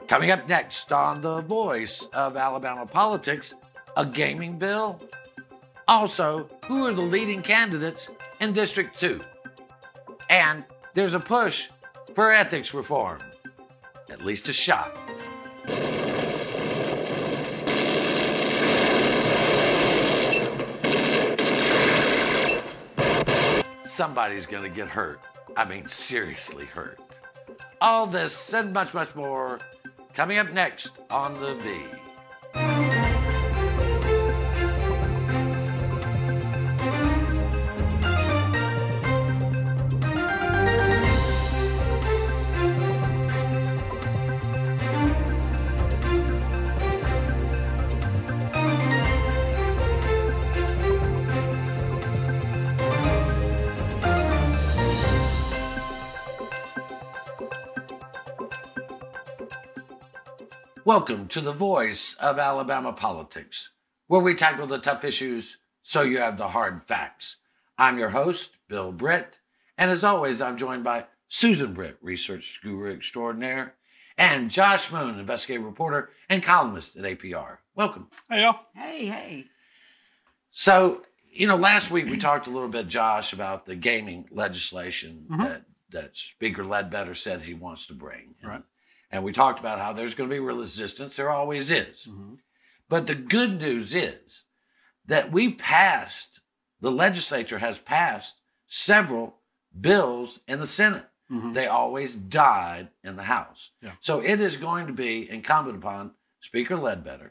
Coming up next on The Voice of Alabama Politics, a gaming bill. Also, who are the leading candidates in District 2? And there's a push for ethics reform. At least a shot. Somebody's going to get hurt. I mean, seriously hurt. All this and much, much more coming up next on The V. Welcome to The Voice of Alabama Politics, where we tackle the tough issues so you have the hard facts. I'm your host, Bill Britt, and as always, I'm joined by Susan Britt, research guru extraordinaire, and Josh Moon, investigative reporter and columnist at APR. Welcome. Hey, y'all. Hey. So, last week we talked a little bit, Josh, about the gaming legislation that Speaker Ledbetter said he wants to bring. Right. And we talked about how there's going to be resistance. There always is. But the good news is that the legislature has passed several bills in the Senate. They always died in the House. Yeah. So it is going to be incumbent upon Speaker Ledbetter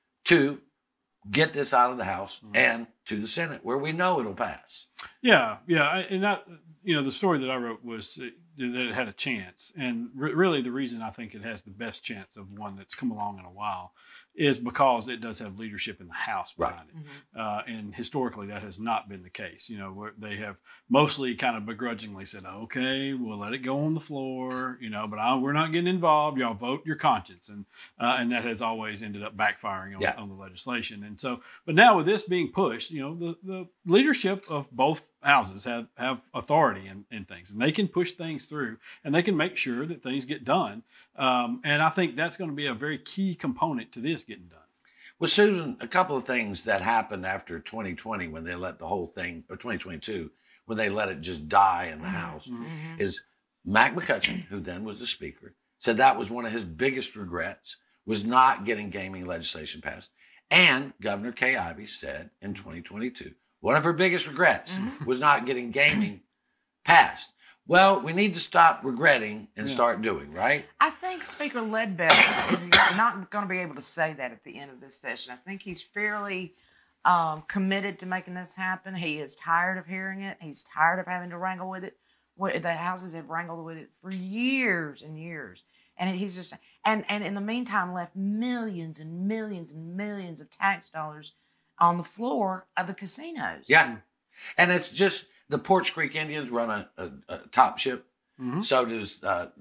to get this out of the House and to the Senate, where we know it'll pass. Yeah. And that, the story that I wrote was that it had a chance. And really the reason I think it has the best chance of one that's come along in a while is because it does have leadership in the House behind it. And historically, that has not been the case. Where they have mostly kind of begrudgingly said, okay, we'll let it go on the floor, but we're not getting involved. Y'all vote your conscience. And that has always ended up backfiring on the legislation. And so, but now with this being pushed, the leadership of both houses have authority in things, and they can push things through, and they can make sure that things get done. And I think that's going to be a very key component to this getting done. Well, Susan, a couple of things that happened after 2020 when they let the whole thing, or 2022, when they let it just die in the House, is Mac McCutcheon, who then was the Speaker, said that was one of his biggest regrets, was not getting gaming legislation passed. And Governor Kay Ivey said in 2022, one of her biggest regrets was not getting gaming passed. Well, we need to stop regretting and start doing, right? I think Speaker Ledbetter is not going to be able to say that at the end of this session. I think he's fairly committed to making this happen. He is tired of hearing it. He's tired of having to wrangle with it. The houses have wrangled with it for years and years. And he's just, and in the meantime, left millions and millions and millions of tax dollars on the floor of the casinos. Yeah. And it's just, the Porch Creek Indians run a top ship. So does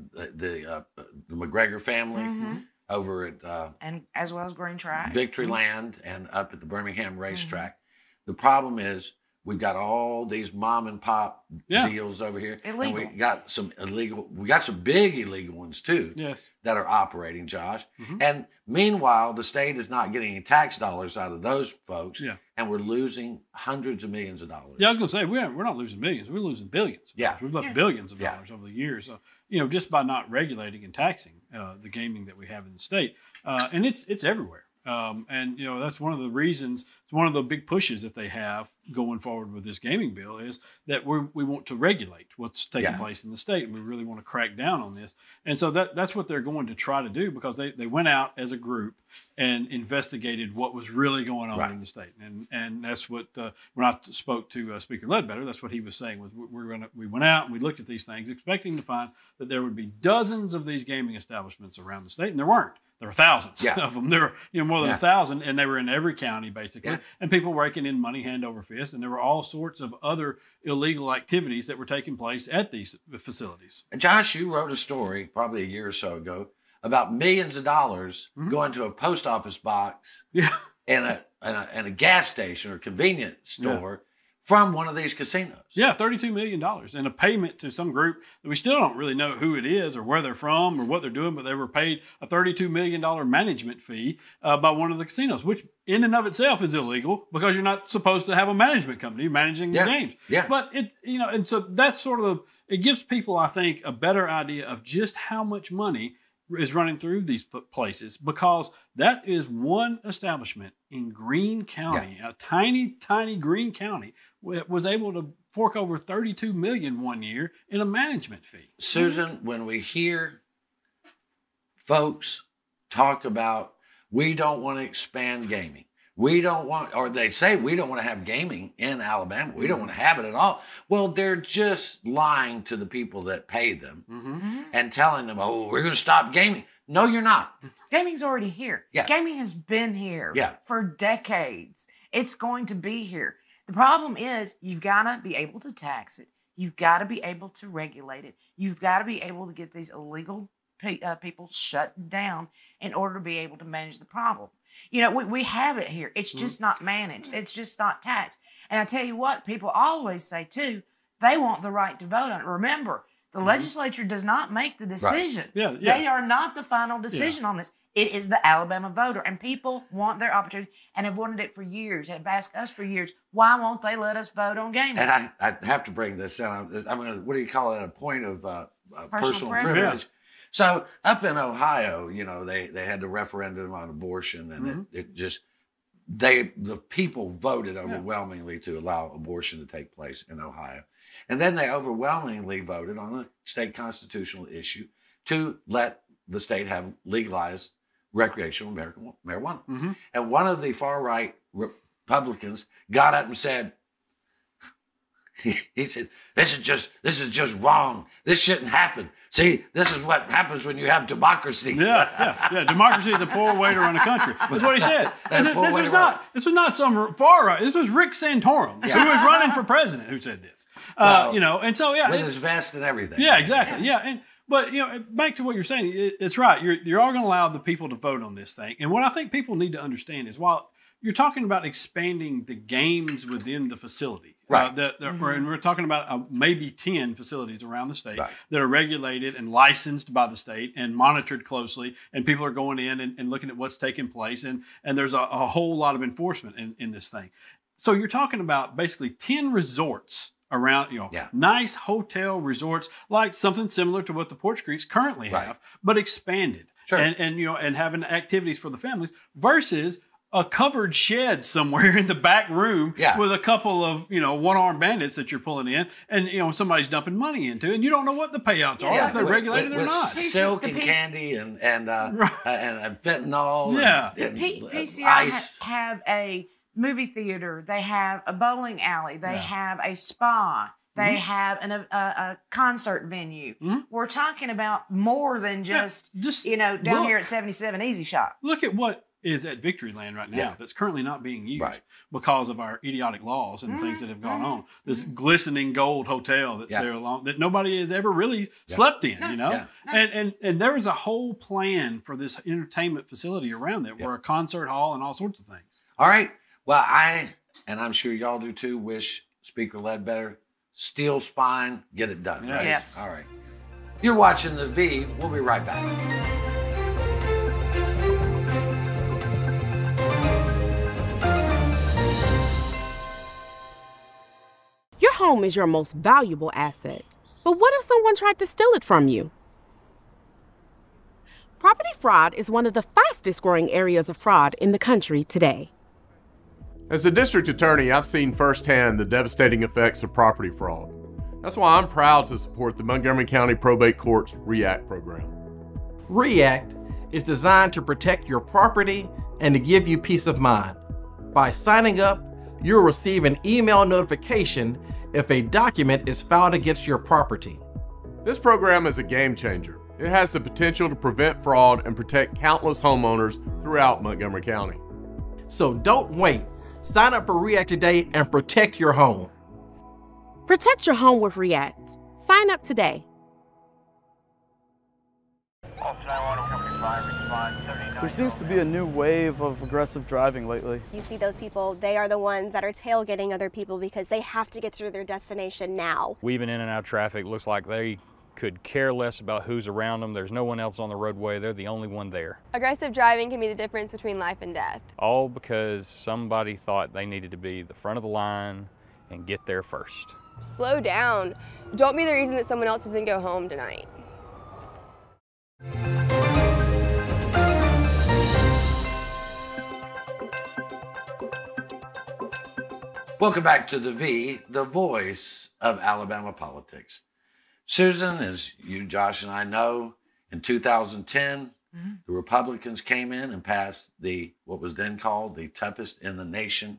the McGregor family over at and as well as Green Track, Victory Land, and up at the Birmingham racetrack. The problem is we've got all these mom and pop deals over here. Illegal. And we got some big illegal ones too. Yes. That are operating, Josh. And meanwhile, the state is not getting any tax dollars out of those folks. Yeah. And we're losing hundreds of millions of dollars. Yeah, I was going to say, we're not losing millions. We're losing billions. Yeah. We've left billions of dollars over the years. So, just by not regulating and taxing the gaming that we have in the state. And it's everywhere. And that's one of the reasons, it's one of the big pushes that they have going forward with this gaming bill is that we want to regulate what's taking place in the state. And we really want to crack down on this. And so that's what they're going to try to do, because they went out as a group and investigated what was really going on in the state. And that's what, when I spoke to Speaker Ledbetter, that's what he was saying was we went out and we looked at these things expecting to find that there would be dozens of these gaming establishments around the state, and there weren't. There were thousands of them. There were more than 1,000, and they were in every county basically. And people raking in money hand over fist, and there were all sorts of other illegal activities that were taking place at these facilities. Josh, you wrote a story probably a year or so ago about millions of dollars going to a post office box in a gas station or convenience store from one of these casinos. Yeah, $32 million and a payment to some group that we still don't really know who it is or where they're from or what they're doing, but they were paid a $32 million management fee by one of the casinos, which in and of itself is illegal because you're not supposed to have a management company managing the games. Yeah. But and so that's sort of, it gives people, I think, a better idea of just how much money is running through these places, because that is one establishment in Greene County, a tiny, tiny Greene County, was able to fork over $32 million one year in a management fee. Susan, when we hear folks talk about, we don't want to expand gaming, we don't want, or they say we don't want to have gaming in Alabama, we don't want to have it at all. Well, they're just lying to the people that pay them and telling them, oh, we're going to stop gaming. No, you're not. Gaming's already here. Yeah. Gaming has been here Yeah. for decades. It's going to be here. The problem is you've got to be able to tax it. You've got to be able to regulate it. You've got to be able to get these illegal people shut down in order to be able to manage the problem. You know, we have it here. It's just not managed. It's just not taxed. And I tell you what, people always say, too, they want the right to vote on it. Remember, the legislature does not make the decision. Right. They are not the final decision on this. It is the Alabama voter. And people want their opportunity and have wanted it for years, have asked us for years, why won't they let us vote on gaming? And I have to bring this in. I'm going to, what do you call it, a point of personal privilege. So up in Ohio, you know, they had the referendum on abortion, and it just, the people voted overwhelmingly to allow abortion to take place in Ohio. And then they overwhelmingly voted on a state constitutional issue to let the state have legalized recreational marijuana. And one of the far right Republicans got up and said, he said, this is just wrong. This shouldn't happen. See, this is what happens when you have democracy. Yeah. Democracy is a poor way to run a country. That's what he said. This was not some far right. This was Rick Santorum, who was running for president, who said this. You know, and so with his vest and everything. Yeah, exactly. Yeah, but you know, back to what you're saying, it's right. You're all going to allow the people to vote on this thing, and what I think people need to understand is, while you're talking about expanding the games within the facility, right? And we're talking about maybe 10 facilities around the state that are regulated and licensed by the state and monitored closely, and people are going in and looking at what's taking place, and there's a whole lot of enforcement in this thing. So you're talking about basically 10 resorts around, you know, nice hotel resorts, like something similar to what the Porch Creeks currently have, but expanded, and you know, and having activities for the families versus a covered shed somewhere in the back room with a couple of, you know, one-armed bandits that you're pulling in, and, you know, somebody's dumping money into, and you don't know what the payouts are, if they're regulated or not. Silk and candy and fentanyl. And PCI ice. have a movie theater. They have a bowling alley. They have a spa. They have a concert venue. We're talking about more than just you know, down here at 77 Easy Shop. Look at what is at Victoryland right now that's currently not being used because of our idiotic laws and things that have gone on. This glistening gold hotel that's there along that nobody has ever really slept in, you know? And there was a whole plan for this entertainment facility around there, where a concert hall and all sorts of things. All right. Well, and I'm sure y'all do too, wish Speaker Ledbetter steel spine, get it done. Right? Yes. All right. You're watching The V. We'll be right back. Your home is your most valuable asset. But what if someone tried to steal it from you? Property fraud is one of the fastest growing areas of fraud in the country today. As a district attorney, I've seen firsthand the devastating effects of property fraud. That's why I'm proud to support the Montgomery County Probate Court's REACT program. REACT is designed to protect your property and to give you peace of mind. By signing up, you'll receive an email notification if a document is filed against your property. This program is a game changer. It has the potential to prevent fraud and protect countless homeowners throughout Montgomery County. So don't wait. Sign up for REACT today and protect your home. Protect your home with REACT. Sign up today. Officer 911, company 5, respond 79 There seems to be a new wave of aggressive driving lately. You see those people, they are the ones that are tailgating other people because they have to get to their destination now. Weaving in and out of traffic, looks like they could care less about who's around them. There's no one else on the roadway. They're the only one there. Aggressive driving can be the difference between life and death. All because somebody thought they needed to be the front of the line and get there first. Slow down. Don't be the reason that someone else doesn't go home tonight. Welcome back to the voice of Alabama politics. Susan, as you, Josh, and I know, in 2010, the Republicans came in and passed what was then called the toughest in the nation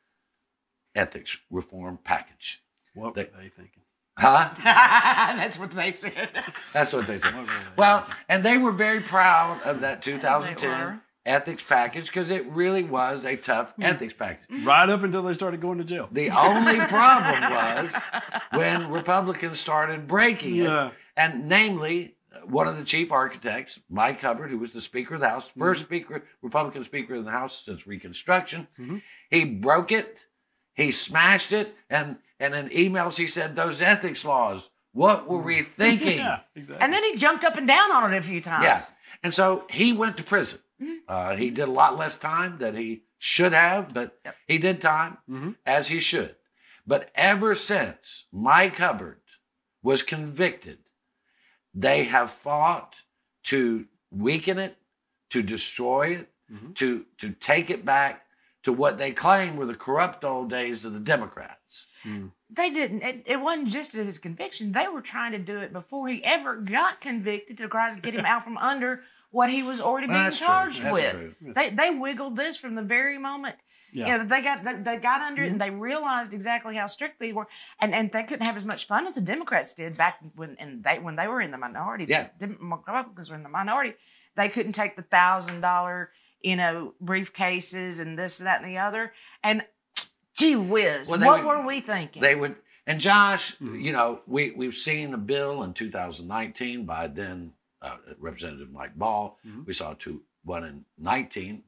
ethics reform package. What were they thinking? Huh? That's what they said. That's what they said. Well, and they were very proud of that 2010 ethics package because it really was a tough ethics package. Right up until they started going to jail. The only problem was when Republicans started breaking it, and namely, one of the chief architects, Mike Hubbard, who was the Speaker of the House, first Republican Speaker of the House since Reconstruction, he broke it, he smashed it, and in emails he said, those ethics laws, what were we thinking? Yeah, exactly. And then he jumped up and down on it a few times. Yeah. And so he went to prison. He did a lot less time than he should have, but he did time as he should. But ever since Mike Hubbard was convicted, they have fought to weaken it, to destroy it, to take it back to what they claim were the corrupt old days of the Democrats. They didn't. It wasn't just his conviction. They were trying to do it before he ever got convicted to try to get him out from under what he was already being charged with. They wiggled this from the very moment. Yeah. You know, they got under it and they realized exactly how strict they were, and they couldn't have as much fun as the Democrats did back when they were in the minority. Yeah. The Republicans were in the minority. They couldn't take the $1,000, briefcases and this, that, and the other. And gee whiz, what were we thinking? They would. And Josh, we've seen a bill in 2019 by then Representative Mike Ball. We saw one in 19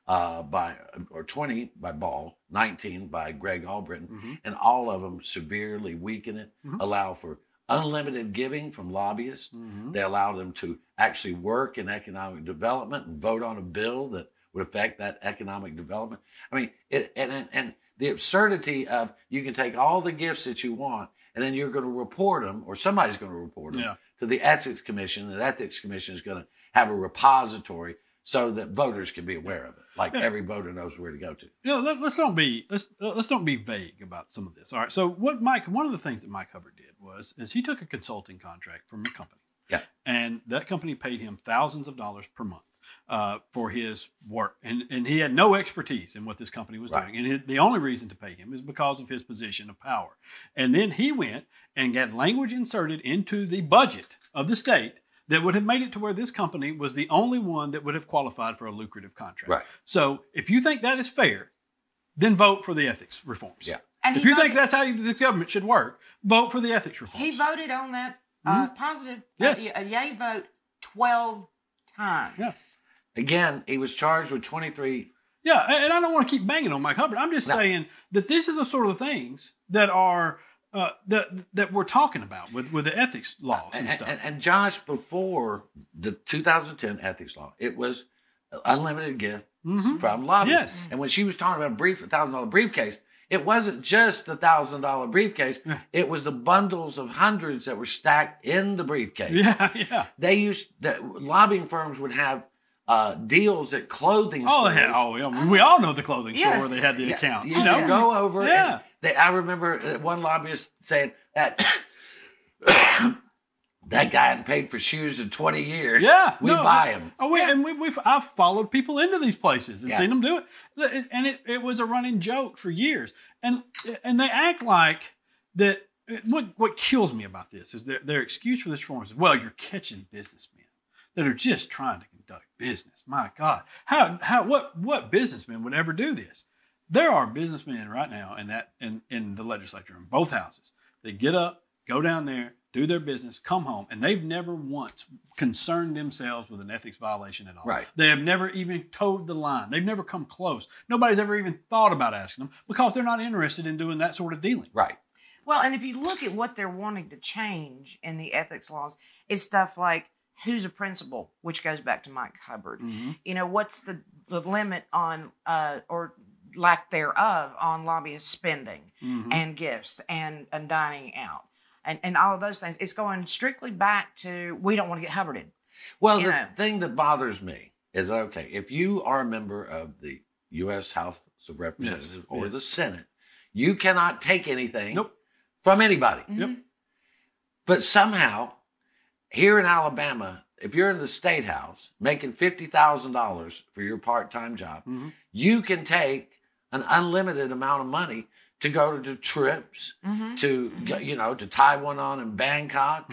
or 20 by Ball, 19 by Greg Albritton, and all of them severely weaken it, allow for unlimited giving from lobbyists. They allow them to actually work in economic development and vote on a bill that would affect that economic development. I mean, and the absurdity of you can take all the gifts that you want and then you're going to report them, or somebody's going to report them to the Ethics Commission. The Ethics Commission is going to have a repository so that voters can be aware of it, like every voter knows where to go to. Let's don't be vague about some of this. All right. So one of the things that Mike Hubbard did is he took a consulting contract from a company. Yeah. And that company paid him thousands of dollars per month for his work, and he had no expertise in what this company was doing, and the only reason to pay him is because of his position of power. And then he went and got language inserted into the budget of the state that would have made it to where this company was the only one that would have qualified for a lucrative contract. Right. So if you think that is fair, then vote for the ethics reforms. Yeah. And if you think that's how the government should work, vote for the ethics reforms. He voted on that positive, a yay vote 12 times. Yes. Again, he was charged with 23. Yeah, and I don't want to keep banging on Mike Hubbard. I'm just saying that this is the sort of things that are that we're talking about with the ethics laws and stuff. And Josh, before the 2010 ethics law, it was unlimited gift from lobbyists. Yes. And when she was talking about a $1,000 briefcase, it wasn't just the $1,000 briefcase. Yeah. It was the bundles of hundreds that were stacked in the briefcase. Yeah. Lobbying firms would have deals at clothing stores. We all know the clothing store where they had the accounts. You go over. Yeah. I remember one lobbyist saying that that guy hadn't paid for shoes in 20 years. Yeah, we buy them. I've followed people into these places and seen them do it, and it was a running joke for years. And they act like that. What kills me about this is their excuse for this reform is, well, you're catching businessmen that are just trying to conduct business. My God, what businessman would ever do this? There are businessmen right now in the legislature in both houses. They get up, go down there, do their business, come home, and they've never once concerned themselves with an ethics violation at all. Right. They have never even towed the line. They've never come close. Nobody's ever even thought about asking them because they're not interested in doing that sort of dealing. Right. Well, and if you look at what they're wanting to change in the ethics laws, it's stuff like who's a principal, which goes back to Mike Hubbard. You know, what's the limit on, or lack thereof, on lobbyist spending and gifts and dining out and all of those things. It's going strictly back to we don't want to get Hubbarded. Well, the thing that bothers me is, okay, if you are a member of the U.S. House of Representatives or the Senate, you cannot take anything from anybody. But somehow, here in Alabama, if you're in the State House making $50,000 for your part-time job, you can take an unlimited amount of money to go to trips, to to tie one on in Bangkok,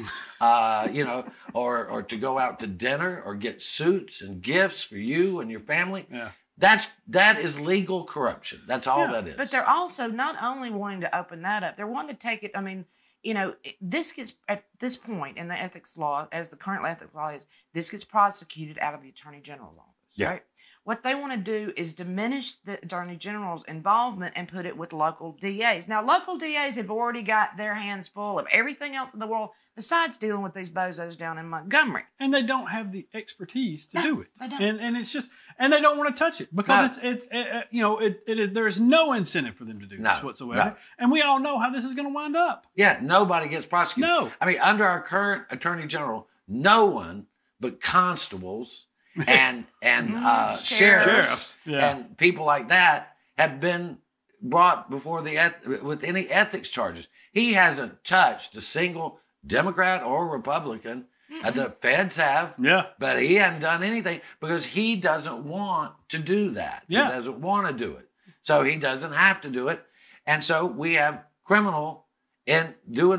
or to go out to dinner or get suits and gifts for you and your family. Yeah. That is legal corruption. That's all that is. But they're also not only wanting to open that up, they're wanting to take it. I mean, this gets, at this point in the ethics law, as the current ethics law is, this gets prosecuted out of the Attorney General's office, right? What they want to do is diminish the Attorney General's involvement and put it with local DAs. Now, local DAs have already got their hands full of everything else in the world besides dealing with these bozos down in Montgomery. And they don't have the expertise to do it. They don't. And it's just, and they don't want to touch it because there's no incentive for them to do this whatsoever. And we all know how this is going to wind up. Yeah, nobody gets prosecuted. No. I mean, under our current Attorney General, no one but constables and sheriffs and people like that have been brought before with any ethics charges. He hasn't touched a single Democrat or Republican. The feds have, but he hasn't done anything because he doesn't want to do that. He doesn't want to do it, so he doesn't have to do it. And so we have criminal in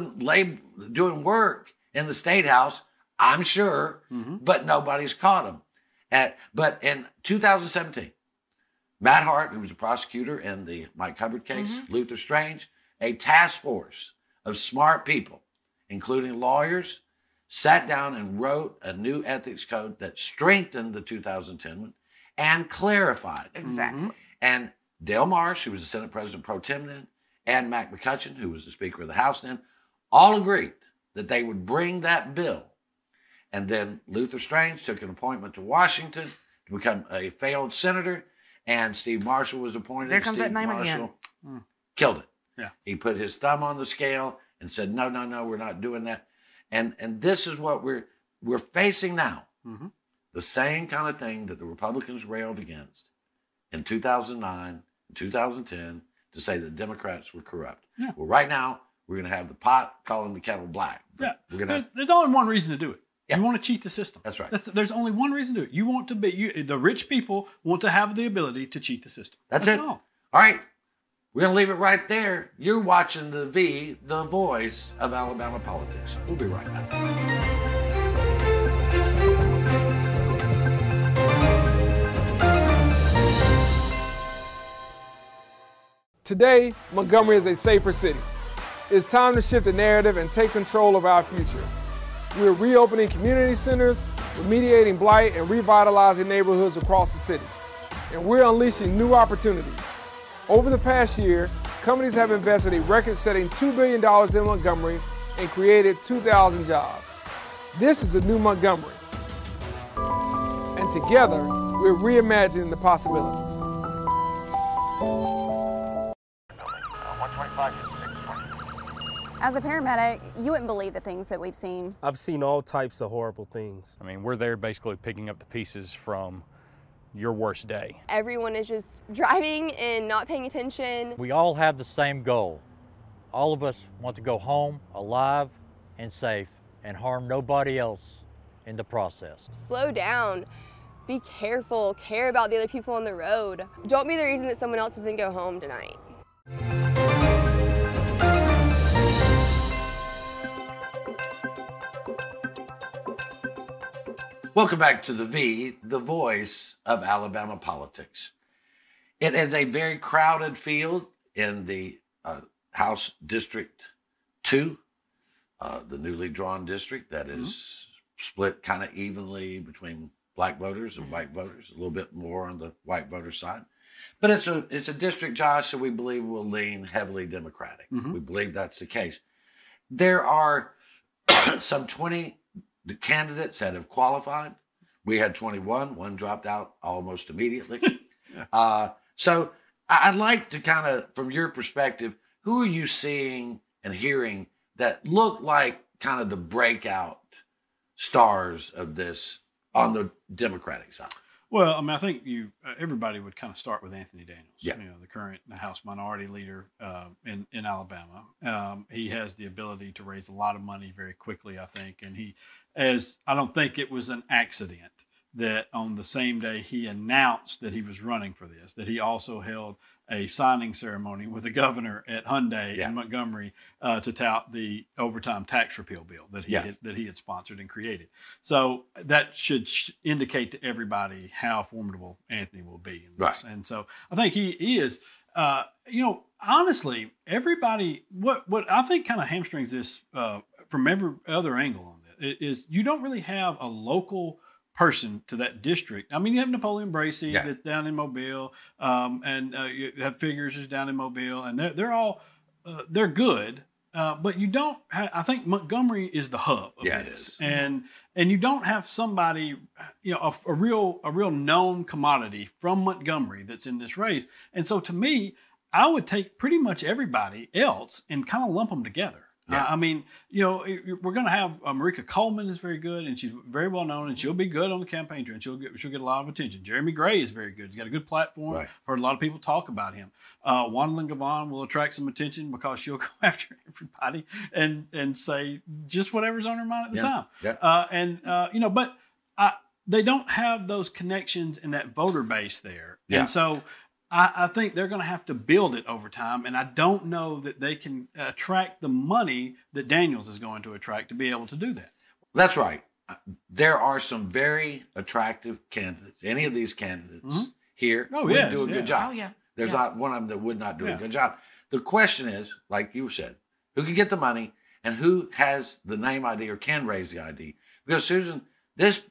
doing work in the State House, I'm sure, but nobody's caught him. But in 2017, Matt Hart, who was a prosecutor in the Mike Hubbard case, Luther Strange, a task force of smart people, including lawyers, sat down and wrote a new ethics code that strengthened the 2010 one and clarified it. Exactly. And Dale Marsh, who was the Senate President pro tem then, and Mac McCutcheon, who was the Speaker of the House then, all agreed that they would bring that bill. And then Luther Strange took an appointment to Washington to become a failed senator, and Steve Marshall was appointed. There comes Steve that name Marshall again. Killed it. Yeah. He put his thumb on the scale and said, no, we're not doing that. And this is what we're facing now. The same kind of thing that the Republicans railed against in 2009 and 2010 to say that Democrats were corrupt. Yeah. Well, right now, we're going to have the pot calling the kettle black. There's only one reason to do it. Yeah. You want to cheat the system. That's right. There's only one reason to do it. You want to be, the rich people want to have the ability to cheat the system. That's it. All right. We're going to leave it right there. You're watching the voice of Alabama politics. We'll be right back. Today, Montgomery is a safer city. It's time to shift the narrative and take control of our future. We're reopening community centers, remediating blight, and revitalizing neighborhoods across the city. And we're unleashing new opportunities. Over the past year, companies have invested a record-setting $2 billion in Montgomery and created 2,000 jobs. This is a new Montgomery. And together, we're reimagining the possibilities. As a paramedic, you wouldn't believe the things that we've seen. I've seen all types of horrible things. I mean, we're there basically picking up the pieces from your worst day. Everyone is just driving and not paying attention. We all have the same goal. All of us want to go home alive and safe and harm nobody else in the process. Slow down. Be careful. Care about the other people on the road. Don't be the reason that someone else doesn't go home tonight. Welcome back to the voice of Alabama politics. It is a very crowded field in the House District 2. the newly drawn district that is split kind of evenly between black voters and white voters, a little bit more on the white voter side. But it's a district, Josh, that we believe will lean heavily Democratic. We believe that's the case. There are some 20 candidates that have qualified. We had 21. One dropped out almost immediately. So I'd like to kind of, from your perspective, who are you seeing and hearing that look like kind of the breakout stars of this on the Democratic side? Well, I mean, I think everybody would kind of start with Anthony Daniels, yeah. The current House Minority Leader in Alabama. He has the ability to raise a lot of money very quickly, I think, and I don't think it was an accident that on the same day he announced that he was running for this, that he also held a signing ceremony with the governor at Hyundai in Montgomery to tout the overtime tax repeal bill that he had sponsored and created. So that should indicate to everybody how formidable Anthony will be in this. Right. And so I think he is. Honestly, everybody. What I think kind of hamstrings this from every other angle on this is you don't really have a local person to that district. I mean, you have Napoleon Bracey that's down in Mobile, and you have Figures who's down in Mobile, and they're all they're good, but you don't. I think Montgomery is the hub of this, and you don't have somebody, a real known commodity from Montgomery that's in this race, and so to me, I would take pretty much everybody else and kind of lump them together. Yeah. I mean, we're going to have Marika Coleman is very good, and she's very well known, and she'll be good on the campaign trail. She'll get a lot of attention. Jeremy Gray is very good. He's got a good platform. Right. Heard a lot of people talk about him. Wandlin Gavon will attract some attention because she'll go after everybody and say just whatever's on her mind at the time. Yeah. But they don't have those connections in that voter base there, and so I think they're going to have to build it over time, and I don't know that they can attract the money that Daniels is going to attract to be able to do that. That's right. There are some very attractive candidates. Any of these candidates here would do a good job. There's not one of them that would not do a good job. The question is, like you said, who can get the money and who has the name ID or can raise the ID? Because Susan, this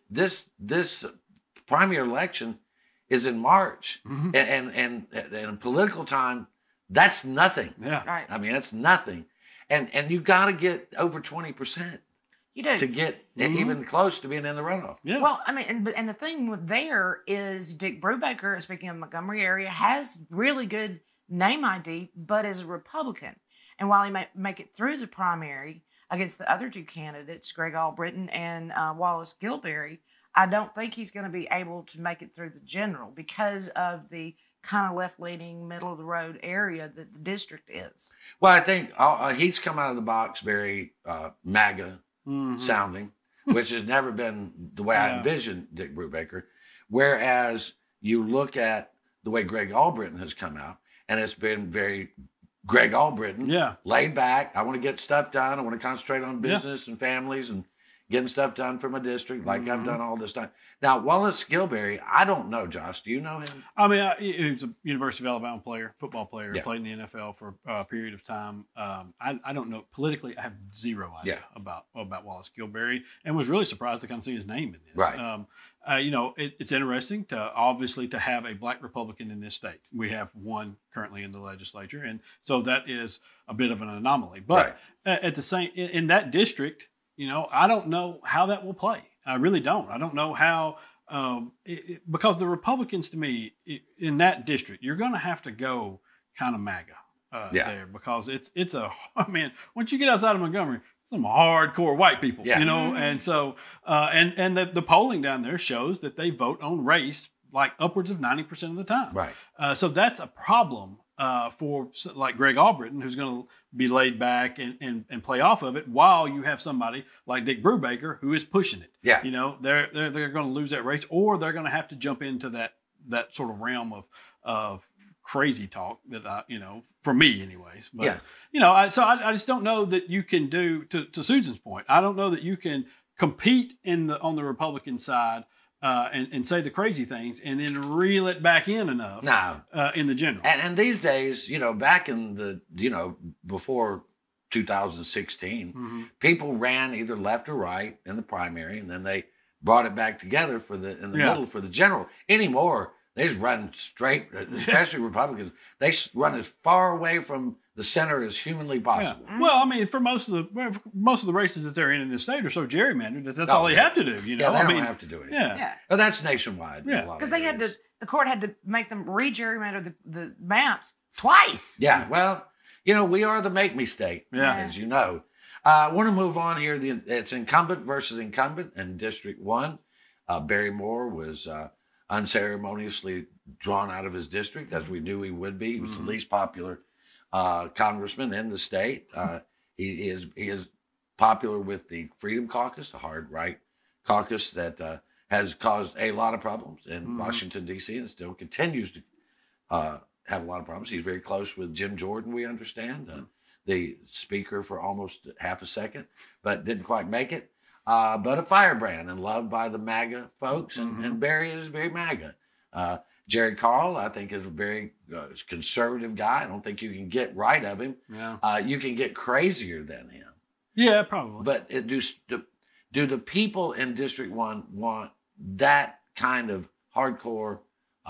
primary election is in March, and in political time, that's nothing. Yeah, right. I mean, that's nothing, and you got to get over 20%. You do to get even close to being in the runoff. Yeah. Well, I mean, and the thing there is Dick Brubaker, speaking of Montgomery area, has really good name ID, but is a Republican, and while he may make it through the primary against the other two candidates, Greg Albritton and Wallace Gilberry, I don't think he's going to be able to make it through the general because of the kind of left-leaning, middle-of-the-road area that the district is. Well, I think he's come out of the box very MAGA sounding, which has never been the way I envisioned Dick Brubaker. Whereas you look at the way Greg Albritton has come out, and it's been very Greg Albritton, laid back. I want to get stuff done. I want to concentrate on business and families and getting stuff done for my district like I've done all this time. Now, Wallace Gilberry, I don't know, Josh. Do you know him? I mean, he's a University of Alabama player, football player, played in the NFL for a period of time. I don't know. Politically, I have zero idea about Wallace Gilberry, and was really surprised to kind of see his name in this. Right. It's interesting to have a black Republican in this state. We have one currently in the legislature, and so that is a bit of an anomaly. But at the same, in that district, I don't know how that will play. I really don't. I don't know how, because the Republicans, to me, in that district, you're going to have to go kind of MAGA there, because it's once you get outside of Montgomery, some hardcore white people, and so and the polling down there shows that they vote on race like upwards of 90% of the time. Right. So that's a problem for like Greg Albritton, who's going to be laid back and play off of it, while you have somebody like Dick Brubaker who is pushing it. Yeah. They're going to lose that race, or they're going to have to jump into that sort of realm of crazy talk that for me anyways. But I just don't know that you can do to Susan's point. I don't know that you can compete on the Republican side and say the crazy things and then reel it back in enough in the general. And these days, back in the, before 2016, people ran either left or right in the primary, and then they brought it back together in the middle for the general. Anymore, they just run straight, especially Republicans. They run as far away from the center as humanly possible. Yeah. Well, I mean, for most of the races that they're in the state are so gerrymandered that that's all they have to do. You know, they don't have to do it. Yeah, but that's nationwide. Yeah, because the court had to make them re-gerrymander the maps twice. Yeah, well, you know, we are the make-me state, as you know. I want to move on here. It's incumbent versus incumbent in District 1. Barry Moore was unceremoniously drawn out of his district, as we knew he would be. He was the least popular congressman in the state. He is popular with the Freedom Caucus, the hard right caucus that has caused a lot of problems in Washington, D.C., and still continues to have a lot of problems. He's very close with Jim Jordan, we understand, the speaker for almost half a second, but didn't quite make it. But a firebrand and loved by the MAGA folks, and Barry is very MAGA. Jerry Carl, I think, is a very conservative guy. I don't think you can get right of him. Yeah. You can get crazier than him. Yeah, probably. But do the people in District 1 want that kind of hardcore,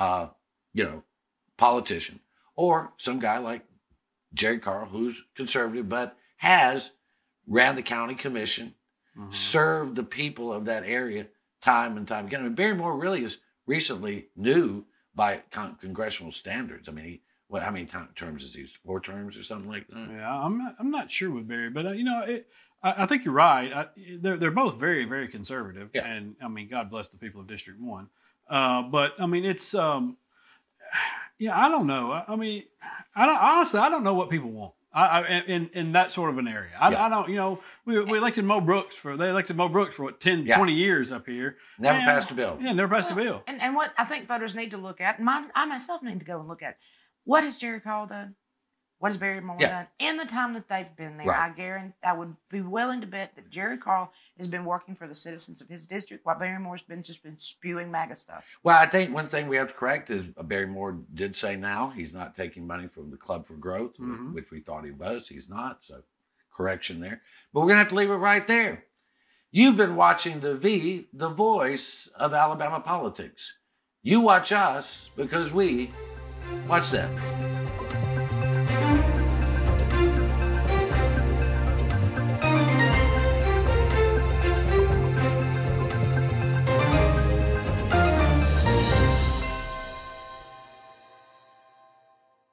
politician, or some guy like Jerry Carl, who's conservative but has ran the county commission, served the people of that area time and time again? I mean, Barry Moore really is recently new by congressional standards. I mean, how many terms is he? 4 terms or something like that? Yeah, I'm not sure with Barry, but I think you're right. They're both very, very conservative, and I mean, God bless the people of District 1. But I mean, it's I don't know. I mean, honestly, I don't know what people want. In that sort of an area. I don't, we elected Mo Brooks they elected Mo Brooks for what, 10, 20 years up here. Never passed a bill. Yeah, never passed a bill. And what I think voters need to look at, and I myself need to go and look at, what has Jerry Carl done? What has Barry Moore done? In the time that they've been there, I would be willing to bet that Jerry Carl has been working for the citizens of his district, while Barry Moore's been spewing MAGA stuff. Well, I think one thing we have to correct is Barry Moore did say now he's not taking money from the Club for Growth, which we thought he was. He's not, so correction there. But we're going to have to leave it right there. You've been watching the voice of Alabama politics. You watch us because we watch them.